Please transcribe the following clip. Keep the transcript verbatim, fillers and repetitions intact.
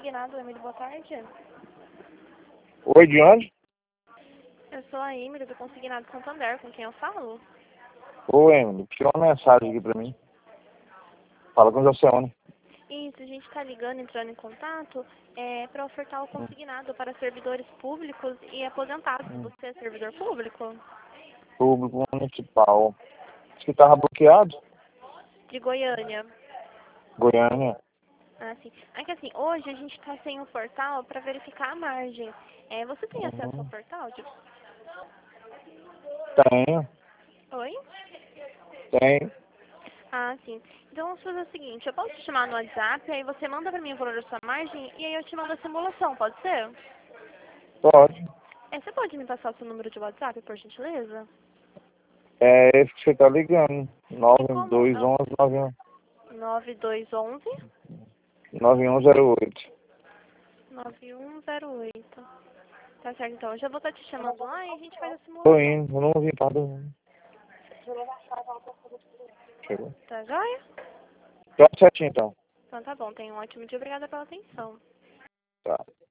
consignado, Emily, boa tarde. Oi, de onde? Eu sou a Emily do Consignado Santander, com quem eu falo? Oi, Emily, tira uma mensagem aqui pra mim. Fala com o Josiane. Isso, a gente está ligando, entrando em contato, é, para ofertar o consignado para servidores públicos e aposentados. Hum. Você é servidor público? Público municipal. Diz que tava bloqueado. De Goiânia. Goiânia. Ah, sim. É que assim, hoje a gente está sem o portal para verificar a margem. É, você tem acesso ao Uhum. portal? De... Tenho, Oi? tenho. Ah, sim. Então vamos fazer o seguinte, eu posso te chamar no WhatsApp, aí você manda para mim o valor da sua margem e aí eu te mando a simulação, pode ser? Pode. É, você pode me passar o seu número de WhatsApp, por gentileza? É esse que você tá ligando. E nove como dois é o um um nove dois um um nove um zero oito. nove um zero oito. Tá certo, então eu já vou estar te chamando lá e a gente faz a Tô simulação. indo, eu não vim para dormir. Chegou. Tá joia? Tá certinho então. Então tá bom, tenha um ótimo dia, obrigada pela atenção. Tá.